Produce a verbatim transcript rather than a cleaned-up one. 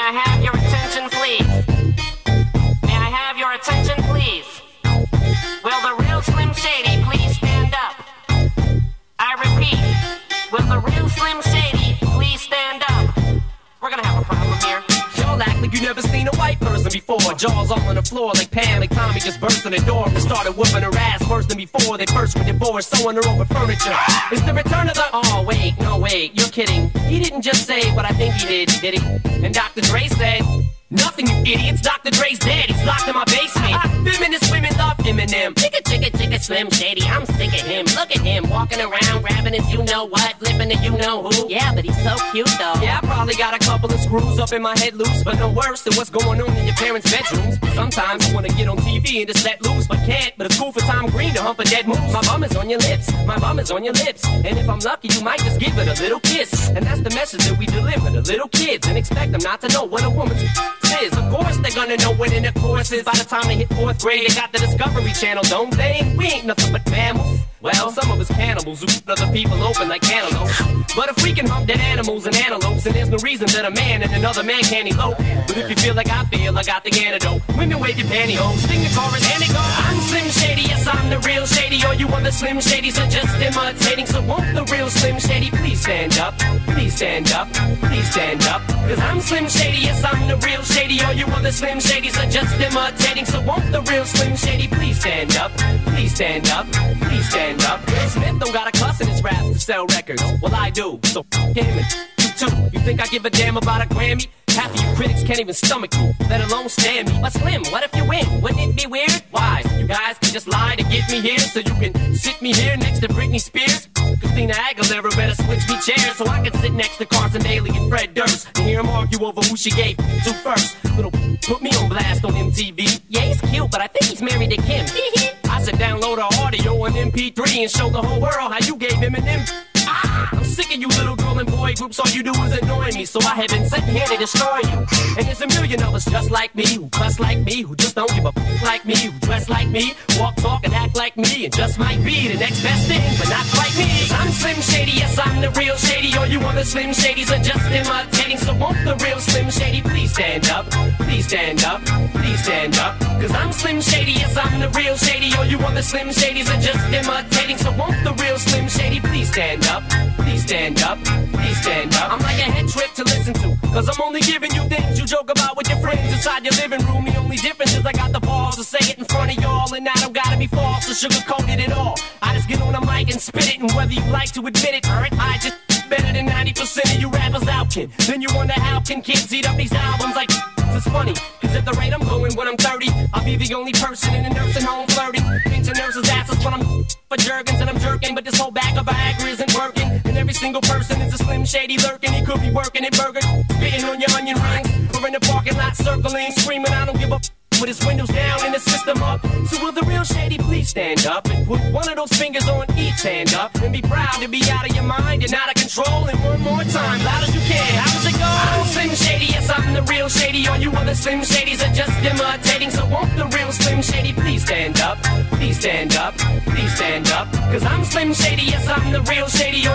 I have your attention, please? May I have your attention, please? Will the real Slim Shady please stand up? I repeat, will the real Slim Shady please stand up? We're gonna have a problem here. Y'all act like you never seen a white person before. Jaws all on the floor like Pam, like Tommy just burst in the door and started whooping her ass worse than before. They first were divorced, sewing her over furniture. It's the return of the... Oh, wait, no, wait, you're kidding. He didn't just say what I think he did, did he? And Doctor Dre said... Nothing, you idiots. Doctor Dre's dead. He's locked in my basement. Feminist women love Eminem. Chicka, chicka, chicka, Slim Shady. I'm sick of him. Look at him walking around, grabbing his you-know-what, flipping the you-know-who. Yeah, but he's so cute, though. Yeah, I probably got a couple of screws up in my head loose, but no worse than what's going on in your parents' bedrooms. Sometimes I want to get on T V and just let loose, but can't. But it's cool for Tom Green to hump a dead moose. My bum is on your lips. My bum is on your lips. And if I'm lucky, you might just give it a little kiss. And that's the message that we deliver to little kids and expect them not to know what a woman's is. Of course they're gonna know what in the course is. By the time they hit fourth grade, they got the Discovery Channel, don't they? We ain't nothing but mammals. Well, some of us cannibals who eat other people open like cantaloupes. But if we can hump dead animals and antelopes, then there's no reason that a man and another man can't elope. But if you feel like I feel, I got the antidote. Women wave your pantyhose, sing the chorus, and it goes. I'm Slim Shady, yes, I'm the real Shady. All you other Slim Shadys are just imitating. So won't the real Slim Shady please stand up? Please stand up, please stand up. Cause I'm Slim Shady, yes, I'm the real Shady. All you other Slim Shadys are just imitating. So won't the real Slim Shady please stand up? Please stand up, please stand up. Will Smith don't got a cuss in his raps to sell records. Well, I do, so f*** him and you too. You think I give a damn about a Grammy? Half of you critics can't even stomach you, let alone stand me. But Slim, what if you win? Wouldn't it be weird? Why? You guys can just lie to get me here, so you can sit me here next to Britney Spears. Christina Aguilera better switch me chairs so I can sit next to Carson Daly and Fred Durst and hear them argue over who she gave to first. Little put me on blast on M T V. Yeah, he's cute, but I think he's married to Kim. I said download our audio on M P three and show the whole world how you gave him an M. I'm sick of you little girl and boy groups, all you do is annoy me. So I have been sitting here to destroy you. And there's a million of us just like me, who cuss like me, who just don't give a f*** like me, who dress like me, walk, talk, and act like me, and just might be the next best thing, but not quite me. Cause I'm Slim Shady, yes, I'm the real Shady. All you other Slim Shadys are just imitating. So won't the real Slim Shady please stand up? Please stand up, please stand up. Cause I'm Slim Shady, yes, I'm the real Shady. All you other Slim Shadys are just imitating. So won't the real Slim Shady please stand up? Please stand up, please stand up. I'm like a head trip to listen to, cause I'm only giving you things you joke about with your friends inside your living room. The only difference is I got the balls to say it in front of y'all, and I don't gotta be false or sugar-coated at all. I just get on a mic and spit it, and whether you like to admit it, I just better than ninety percent of you rappers out, kid. Then you wonder how can kids eat up these albums like it's funny, cause at the rate I'm going when I'm thirty, I'll be the only person in a nursing home flirting. Pinching nurses' asses when I'm for jerkins and I'm jerking, but this whole bag of Viagra isn't working. And every single person is a Slim Shady lurking. He could be working at Burger, spitting on your onion rings, or in the parking lot circling, screaming I don't give a f- with his windows down and the system up. So will the real Shady please stand up and put one of those fingers on each hand up and be proud to be out of your mind and out of control. And one more time, loud as you can, how does it go? I'm Slim Shady, yes, I'm the real Shady. All you other Slim Shadys are just imitating. So won't the real Slim Shady please stand up? Please stand up, please stand up. Cause I'm Slim Shady, yes, I'm the real Shady.